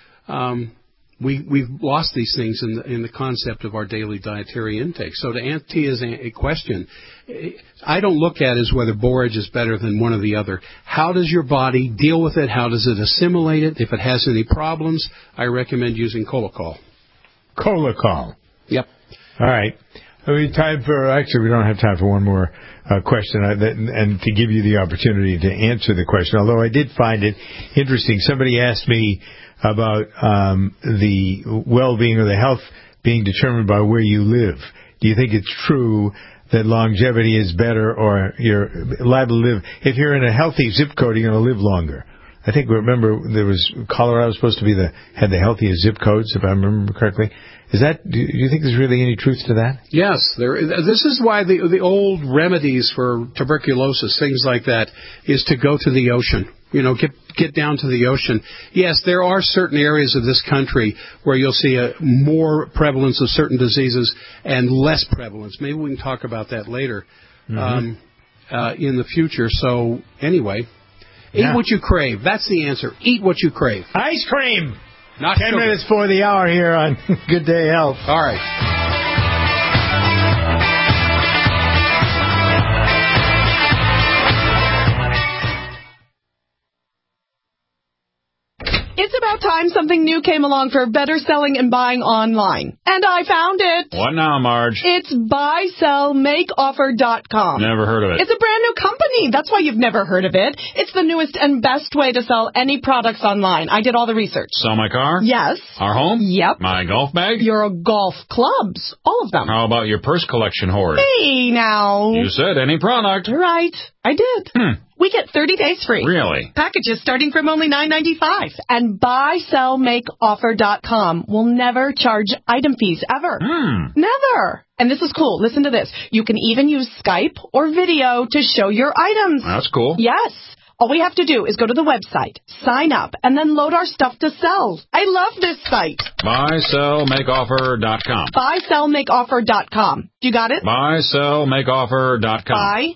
Speaker 3: we've lost these things in the concept of our daily dietary intake. So to answer Tia's question, I don't look at it as whether borage is better than one or the other. How does your body deal with it? How does it assimilate it? If it has any problems, I recommend using Colocol.
Speaker 2: Colocol.
Speaker 3: Yep.
Speaker 2: All right. We don't have time for one more question, and to give you the opportunity to answer the question, although I did find it interesting. Somebody asked me about the well-being or the health being determined by where you live. Do you think it's true that longevity is better, or you're liable to live? If you're in a healthy zip code, you're going to live longer. I think, remember, there was Colorado was supposed to be had the healthiest zip codes, if I remember correctly. Do you think there's really any truth to that?
Speaker 3: Yes, this is why the old remedies for tuberculosis, things like that, is to go to the ocean. Get down to the ocean. Yes, there are certain areas of this country where you'll see a more prevalence of certain diseases and less prevalence. Maybe we can talk about that later in the future. So anyway, eat what you crave. That's the answer. Eat what you crave.
Speaker 2: Ice cream.
Speaker 3: Not
Speaker 2: 10 minutes for the hour here on Good Day Health.
Speaker 3: All right.
Speaker 4: It's about time something new came along for better selling and buying online. And I found it.
Speaker 6: What now, Marge?
Speaker 4: It's buysellmakeoffer.com.
Speaker 6: Never heard of it.
Speaker 4: It's a brand new company. That's why you've never heard of it. It's the newest and best way to sell any products online. I did all the research.
Speaker 6: Sell my car?
Speaker 4: Yes.
Speaker 6: Our home?
Speaker 4: Yep.
Speaker 6: My golf bag?
Speaker 4: Your golf clubs. All of them.
Speaker 6: How about your purse collection hoard?
Speaker 4: Hey, now.
Speaker 6: You said any product.
Speaker 4: Right. I did. We get 30 days free.
Speaker 6: Really?
Speaker 4: Packages starting from only $9.95. And buysellmakeoffer.com will never charge item fees ever. Never. And this is cool. Listen to this. You can even use Skype or video to show your items.
Speaker 6: That's cool.
Speaker 4: Yes. All we have to do is go to the website, sign up, and then load our stuff to sell. I love this site.
Speaker 6: BuySellMakeOffer.com.
Speaker 4: BuySellMakeOffer.com. You got it?
Speaker 6: BuySellMakeOffer.com.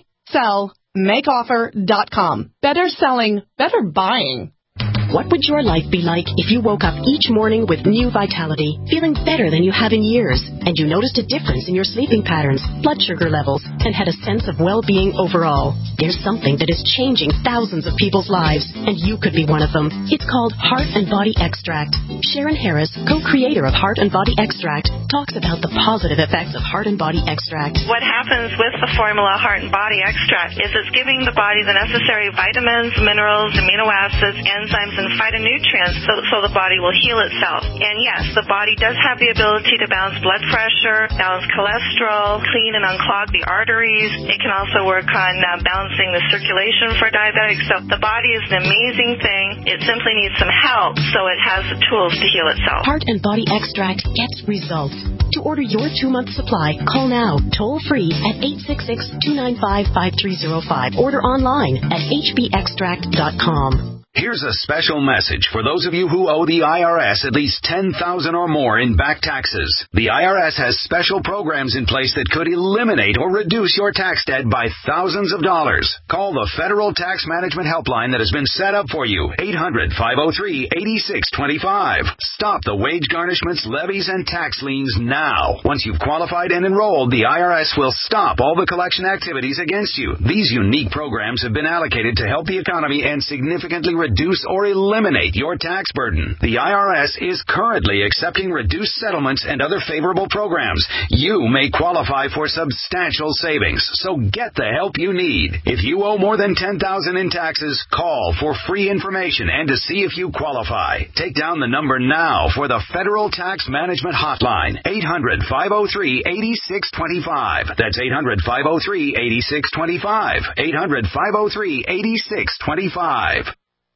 Speaker 4: BuySellMakeOffer.com. Better selling, better buying.
Speaker 5: What would your life be like if you woke up each morning with new vitality, feeling better than you have in years, and you noticed a difference in your sleeping patterns, blood sugar levels, and had a sense of well-being overall? There's something that is changing thousands of people's lives, and you could be one of them. It's called Heart and Body Extract. Sharon Harris, co-creator of Heart and Body Extract, talks about the positive effects of Heart and Body Extract.
Speaker 7: What happens with the formula Heart and Body Extract is it's giving the body the necessary vitamins, minerals, amino acids, enzymes, and phytonutrients so the body will heal itself. And yes, the body does have the ability to balance blood pressure, balance cholesterol, clean and unclog the arteries. It can also work on balancing the circulation for diabetics. So the body is an amazing thing. It simply needs some help so it has the tools to heal itself.
Speaker 5: Heart and Body Extract gets results. To order your 2-month supply, call now, toll free at 866-295-5305. Order online at hbextract.com.
Speaker 23: Here's a special message for those of you who owe the IRS at least $10,000 or more in back taxes. The IRS has special programs in place that could eliminate or reduce your tax debt by thousands of dollars. Call the Federal Tax Management Helpline that has been set up for you, 800-503-8625. Stop the wage garnishments, levies, and tax liens now. Once you've qualified and enrolled, the IRS will stop all the collection activities against you. These unique programs have been allocated to help the economy and significantly reduce or eliminate your tax burden. The IRS is currently accepting reduced settlements and other favorable programs. You may qualify for substantial savings, so get the help you need. If you owe more than $10,000 in taxes, call for free information and to see if you qualify. Take down the number now for the Federal Tax Management Hotline, 800-503-8625. That's 800-503-8625. 800-503-8625.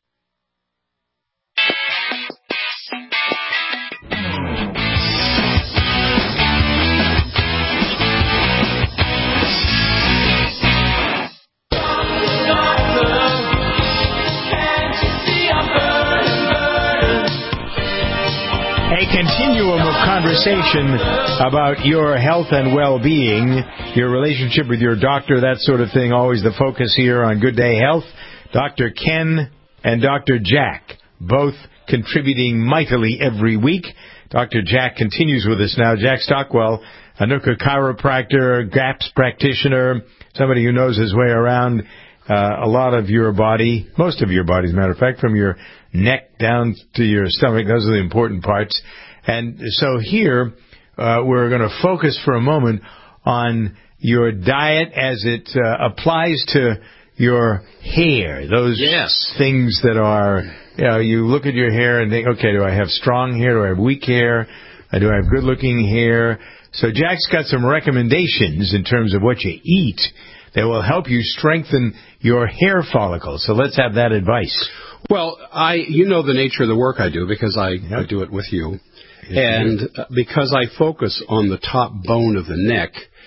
Speaker 2: A continuum of conversation about your health and well-being, your relationship with your doctor, that sort of thing. Always the focus here on Good Day Health. Dr. Ken and Dr. Jack, both contributing mightily every week. Dr. Jack continues with us now. Jack Stockwell, a Anuka chiropractor, GAPS practitioner, somebody who knows his way around a lot of your body, most of your body, as a matter of fact, from your neck down to your stomach. Those are the important parts. And so here we're going to focus for a moment on your diet as it applies to your hair. Those things that are, you look at your hair and think, okay, do I have strong hair? Do I have weak hair? Do I have good-looking hair? So Jack's got some recommendations in terms of what you eat that will help you strengthen your hair follicles. So let's have that advice.
Speaker 3: Well, you know the nature of the work I do because I do it with you. And because I focus on the top bone of the neck,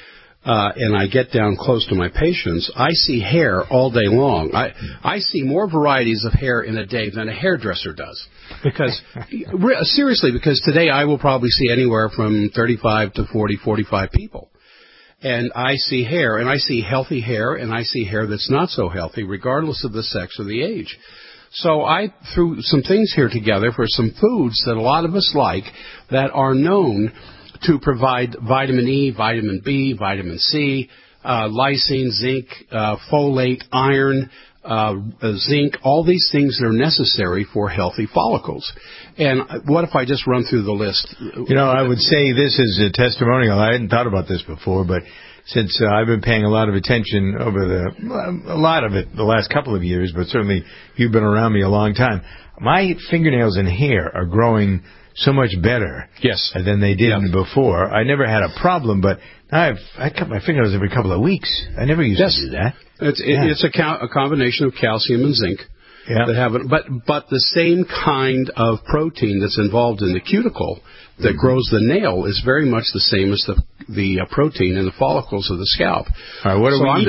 Speaker 3: and I get down close to my patients, I see hair all day long. I see more varieties of hair in a day than a hairdresser does. Because, seriously, because today I will probably see anywhere from 35 to 40, 45 people. And I see hair, and I see healthy hair, and I see hair that's not so healthy, regardless of the sex or the age. So I threw some things here together for some foods that a lot of us like that are known to provide vitamin E, vitamin B, vitamin C, lysine, zinc, folate, iron, zinc, all these things that are necessary for healthy follicles. And what if I just run through the list?
Speaker 2: I would say this is a testimonial. I hadn't thought about this before, but since I've been paying a lot of attention over a lot of it the last couple of years, but certainly you've been around me a long time, my fingernails and hair are growing so much better than they did before. I never had a problem, but I cut my fingernails every couple of weeks. I never used to do that.
Speaker 3: It's a combination of calcium and zinc. That have it, but the same kind of protein that's involved in the cuticle that grows the nail is very much the same as the protein in the follicles of the scalp.
Speaker 2: All right, what do we eat?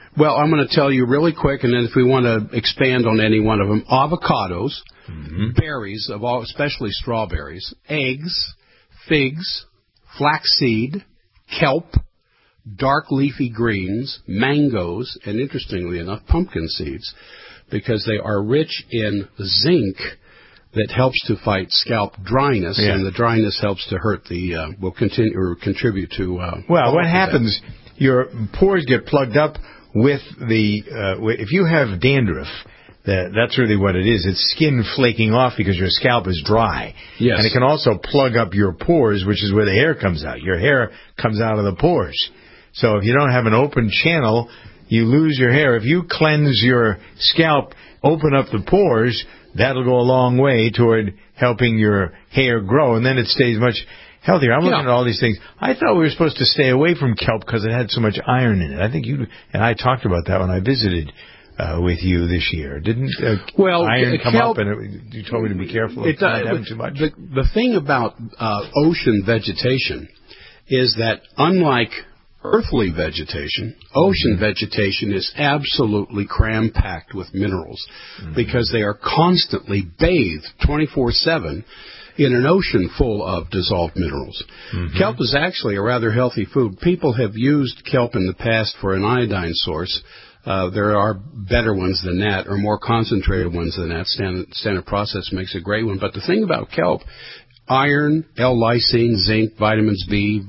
Speaker 3: Well, I'm going to tell you really quick, and then if we want to expand on any one of them, avocados, berries, of all, especially strawberries, eggs, figs, flaxseed, kelp, dark leafy greens, mangoes, and interestingly enough, pumpkin seeds, because they are rich in zinc that helps to fight scalp dryness, and the dryness helps to hurt the, will continue or contribute to...
Speaker 2: well, what happens, your pores get plugged up with the, if you have dandruff, that's really what it is. It's skin flaking off because your scalp is dry.
Speaker 3: Yes.
Speaker 2: And it can also plug up your pores, which is where the hair comes out. Your hair comes out of the pores. So if you don't have an open channel, you lose your hair. If you cleanse your scalp, open up the pores, that'll go a long way toward helping your hair grow, and then it stays much healthier. I'm looking at all these things. I thought we were supposed to stay away from kelp because it had so much iron in it. I think you and I talked about that when I visited with you this year. Didn't iron come up, and you told me to be careful of not having too much?
Speaker 3: The thing about ocean vegetation is that unlike earthly vegetation, ocean vegetation is absolutely cram-packed with minerals because they are constantly bathed 24/7 in an ocean full of dissolved minerals. Kelp is actually a rather healthy food. People have used kelp in the past for an iodine source. There are better ones than that, or more concentrated ones than that. Standard Process makes a great one. But the thing about kelp, iron, L-lysine, zinc, vitamins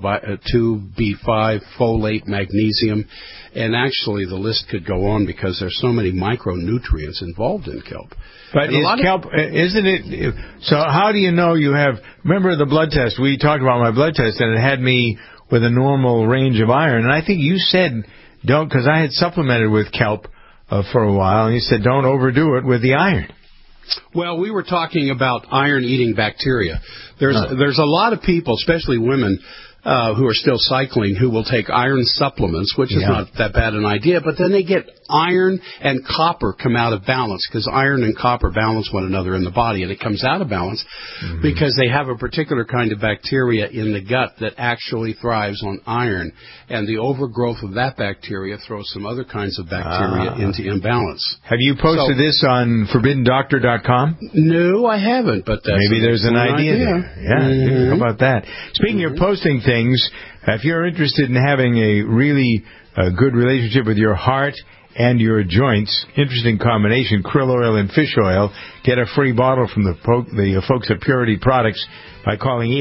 Speaker 3: B2, B5, folate, magnesium, and actually the list could go on because there's so many micronutrients involved in kelp.
Speaker 2: But is kelp, isn't it, so how do you know you have, remember the blood test, we talked about my blood test and it had me with a normal range of iron, and I think you said don't, because I had supplemented with kelp for a while, and you said don't overdo it with the iron.
Speaker 3: Well, we were talking about iron-eating bacteria. There's a lot of people, especially women, who are still cycling, who will take iron supplements, which is not that bad an idea, but then they get iron and copper come out of balance, because iron and copper balance one another in the body, and it comes out of balance because they have a particular kind of bacteria in the gut that actually thrives on iron, and the overgrowth of that bacteria throws some other kinds of bacteria into imbalance.
Speaker 2: Have you posted this on ForbiddenDoctor.com?
Speaker 3: No, I haven't, but that's
Speaker 2: maybe there's an idea there. Yeah, how about that? Speaking of posting things, if you're interested in having a really good relationship with your heart and your joints, interesting combination, krill oil and fish oil, get a free bottle from the folks at Purity Products by calling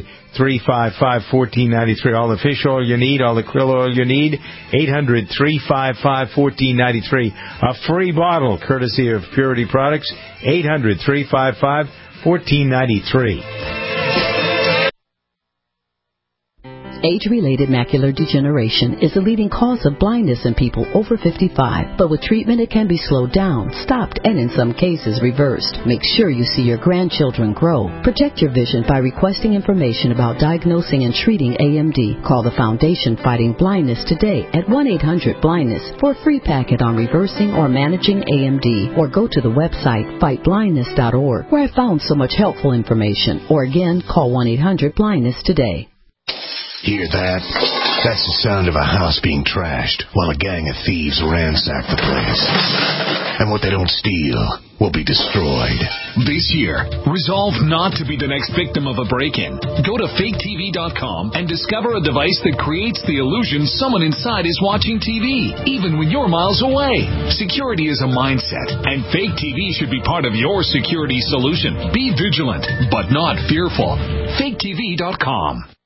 Speaker 2: 800-355-1493. All the fish oil you need, all the krill oil you need, 800-355-1493. A free bottle, courtesy of Purity Products, 800-355-1493.
Speaker 8: Age-related macular degeneration is the leading cause of blindness in people over 55. But with treatment, it can be slowed down, stopped, and in some cases reversed. Make sure you see your grandchildren grow. Protect your vision by requesting information about diagnosing and treating AMD. Call the Foundation Fighting Blindness today at 1-800-BLINDNESS for a free packet on reversing or managing AMD. Or go to the website fightblindness.org, where I found so much helpful information. Or again, call 1-800-BLINDNESS today.
Speaker 9: Hear that? That's the sound of a house being trashed while a gang of thieves ransack the place. And what they don't steal will be destroyed.
Speaker 20: This year, resolve not to be the next victim of a break-in. Go to faketv.com and discover a device that creates the illusion someone inside is watching TV, even when you're miles away. Security is a mindset, and Fake TV should be part of your security solution. Be vigilant, but not fearful. faketv.com.